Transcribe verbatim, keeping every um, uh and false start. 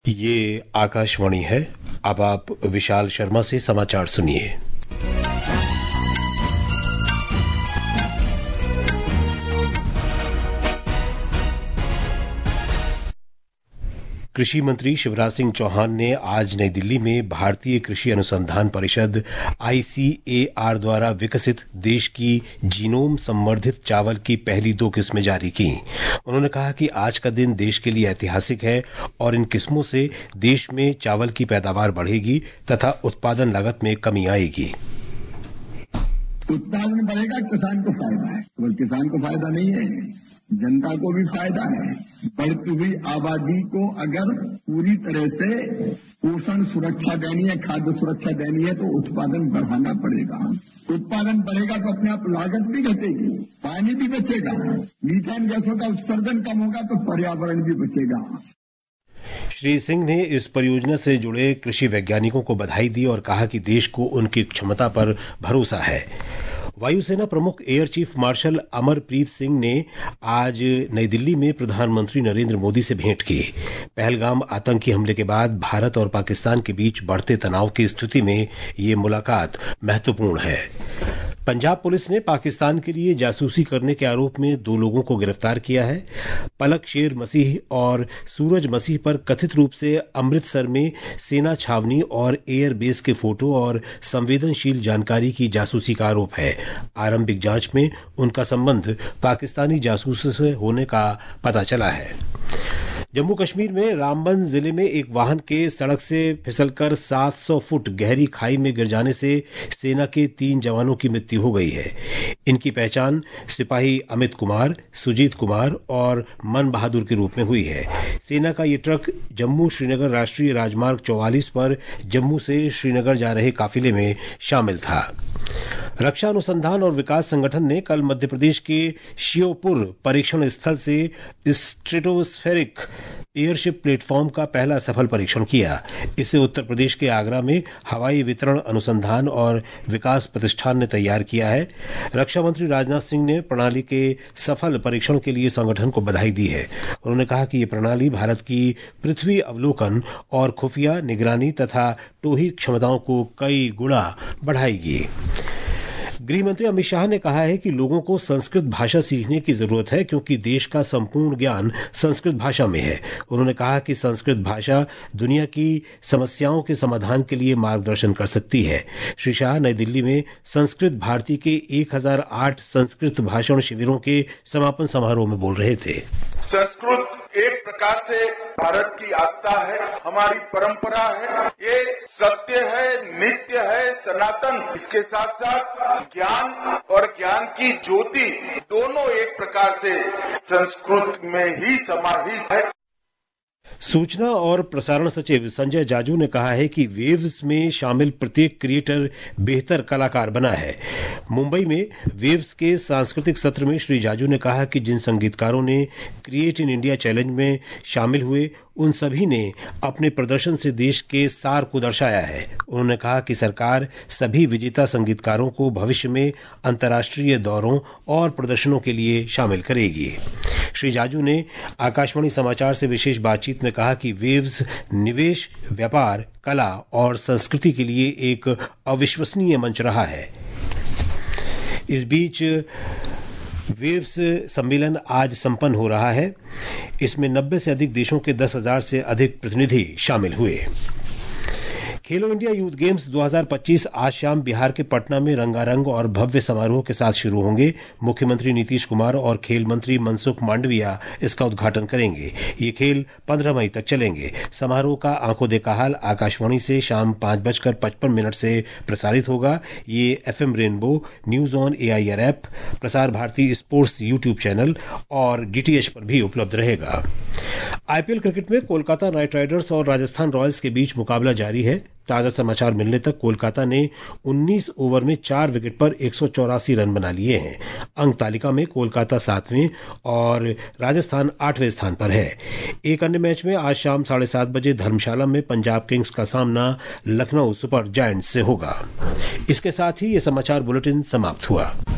ये आकाशवाणी है। अब आप विशाल शर्मा से समाचार सुनिए। कृषि मंत्री शिवराज सिंह चौहान ने आज नई दिल्ली में भारतीय कृषि अनुसंधान परिषद आई सी ए आर द्वारा विकसित देश की जीनोम संवर्धित चावल की पहली दो किस्में जारी की। उन्होंने कहा कि आज का दिन देश के लिए ऐतिहासिक है और इन किस्मों से देश में चावल की पैदावार बढ़ेगी तथा उत्पादन लागत में कमी आएगी। उत्पादन बढ़ेगा, किसान को फायदा है। केवल किसान को फायदा नहीं है, जनता को भी फायदा है। बढ़ती हुई आबादी को अगर पूरी तरह से पोषण सुरक्षा देनी है, खाद्य सुरक्षा देनी है, तो उत्पादन बढ़ाना पड़ेगा। उत्पादन बढ़ेगा तो अपने आप लागत भी घटेगी, पानी भी बचेगा, मीथेन गैसों का उत्सर्जन कम होगा तो पर्यावरण भी बचेगा। श्री सिंह ने इस परियोजना से जुड़े कृषि वैज्ञानिकों को बधाई दी और कहा कि देश को उनकी क्षमता पर भरोसा है। वायुसेना प्रमुख air chief marshal Amarpreet Singh ने आज नई दिल्ली में प्रधानमंत्री नरेंद्र मोदी से भेंट की। पहलगाम आतंकी हमले के बाद भारत और पाकिस्तान के बीच बढ़ते तनाव की स्थिति में ये मुलाकात महत्वपूर्ण है। पंजाब पुलिस ने पाकिस्तान के लिए जासूसी करने के आरोप में दो लोगों को गिरफ्तार किया है। पलक शेर मसीह और सूरज मसीह पर कथित रूप से अमृतसर में सेना छावनी और एयर बेस के फोटो और संवेदनशील जानकारी की जासूसी का आरोप है। आरंभिक जांच में उनका संबंध पाकिस्तानी जासूसों से होने का पता चला है। जम्मू कश्मीर में रामबन जिले में एक वाहन के सड़क से फिसलकर सात सौ फुट गहरी खाई में गिर जाने से सेना के तीन जवानों की मृत्यु हो गई है। इनकी पहचान सिपाही अमित कुमार, सुजीत कुमार और मन बहादुर के रूप में हुई है। सेना का ये ट्रक जम्मू श्रीनगर राष्ट्रीय राजमार्ग चौवालीस पर जम्मू से श्रीनगर जा रहे काफिले में शामिल था। रक्षा अनुसंधान और विकास संगठन ने कल मध्य प्रदेश के श्योपुर परीक्षण स्थल से स्ट्रेटोस्फेरिक एयरशिप प्लेटफॉर्म का पहला सफल परीक्षण किया। इसे उत्तर प्रदेश के आगरा में हवाई वितरण अनुसंधान और विकास प्रतिष्ठान ने तैयार किया है। रक्षा मंत्री राजनाथ सिंह ने प्रणाली के सफल परीक्षण के लिए संगठन को बधाई दी है। उन्होंने कहा कि ये प्रणाली भारत की पृथ्वी अवलोकन और खुफिया निगरानी तथा टोही क्षमताओं को कई गुना बढ़ाएगी। गृह मंत्री अमित शाह ने कहा है कि लोगों को संस्कृत भाषा सीखने की जरूरत है क्योंकि देश का संपूर्ण ज्ञान संस्कृत भाषा में है। उन्होंने कहा कि संस्कृत भाषा दुनिया की समस्याओं के समाधान के लिए मार्गदर्शन कर सकती है। श्री शाह नई दिल्ली में संस्कृत भारती के एक हज़ार आठ संस्कृत भाषण शिविरों के समापन समारोह में बोल रहे थे। संस्कृत एक प्रकार से भारत की आस्था है, हमारी परंपरा है, ये सत्य है, नित्य है, सनातन। इसके साथ साथ ज्ञान और ज्ञान की ज्योति दोनों एक प्रकार से संस्कृत में ही समाहित है। सूचना और प्रसारण सचिव संजय जाजू ने कहा है कि वेव्स में शामिल प्रत्येक क्रिएटर बेहतर कलाकार बना है। मुंबई में वेव्स के सांस्कृतिक सत्र में श्री जाजू ने कहा कि जिन संगीतकारों ने क्रिएट इन इंडिया चैलेंज में शामिल हुए उन सभी ने अपने प्रदर्शन से देश के सार को दर्शाया है। उन्होंने कहा कि सरकार सभी विजेता संगीतकारों को भविष्य में अंतर्राष्ट्रीय दौरों और प्रदर्शनों के लिए शामिल करेगी। श्री जाजू ने आकाशवाणी समाचार से विशेष बातचीत में कहा कि वेव्स निवेश, व्यापार, कला और संस्कृति के लिए एक अविश्वसनीय मंच रहा है। इस बीच वेव्स सम्मेलन आज संपन्न हो रहा है। इसमें नब्बे से अधिक देशों के दस हजार से अधिक प्रतिनिधि शामिल हुए। खेलो इंडिया यूथ गेम्स दो हज़ार पच्चीस आज शाम बिहार के पटना में रंगारंग और भव्य समारोह के साथ शुरू होंगे। मुख्यमंत्री नीतीश कुमार और खेल मंत्री मनसुख मांडविया इसका उद्घाटन करेंगे। ये खेल पंद्रह मई तक चलेंगे। समारोह का आंखों देखा हाल आकाशवाणी से शाम पांच बजकर पचपन मिनट से प्रसारित होगा। ये F M rainbow, news on A I R app, Prasar Bharati sports YouTube channel और डी टी एच पर भी उपलब्ध रहेगा। आई पी एल क्रिकेट में कोलकाता नाइट राइडर्स और राजस्थान रॉयल्स के बीच मुकाबला जारी है। ताजा समाचार मिलने तक कोलकाता ने उन्नीस ओवर में चार विकेट पर एक सौ चौरासी रन बना लिए हैं। अंक तालिका में कोलकाता सातवें और राजस्थान आठवें स्थान पर है। एक अन्य मैच में आज शाम साढ़े सात बजे धर्मशाला में पंजाब किंग्स का सामना लखनऊ सुपर जायंट्स से होगा। इसके साथ ही ये समाचार बुलेटिन समाप्त हुआ।